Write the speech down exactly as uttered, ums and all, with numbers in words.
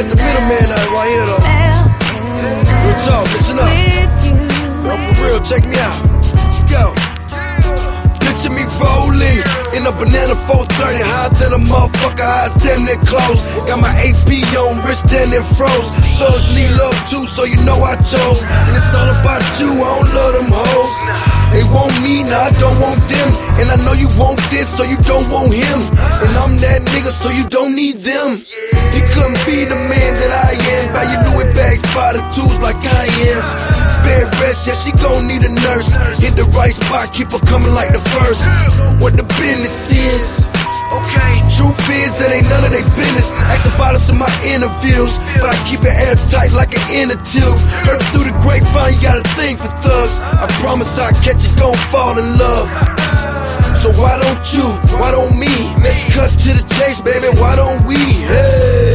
cut the middleman out right here though. Real talk, listen up. No, for real, check me out. Let's go. Picture me rolling in a banana four thirty, higher than a motherfucker, eyes damn near closed. Got my A P on, wrist damn near froze. Thugs need love too, so you know I chose. And it's all about you, I don't love them hoes. They want me, now I don't want them. And I know you want this, so you don't want him. And I'm that nigga, so you don't need them. He couldn't be the man that I am. Buy you Louis bags, by the tools like I am. Bed rest, yeah, she gon' need a nurse. Hit the right spot, keep her coming like the first. What the business is, okay. Truth is, it ain't none of they business. Ask about us in my interviews, but I keep it airtight like an inner tube. Heard through the grapevine, you got a thing for thugs. I promise I'll catch you, gon' fall in love. So why don't you, why don't me? Let's cut to the chase, baby, why don't we? Hey.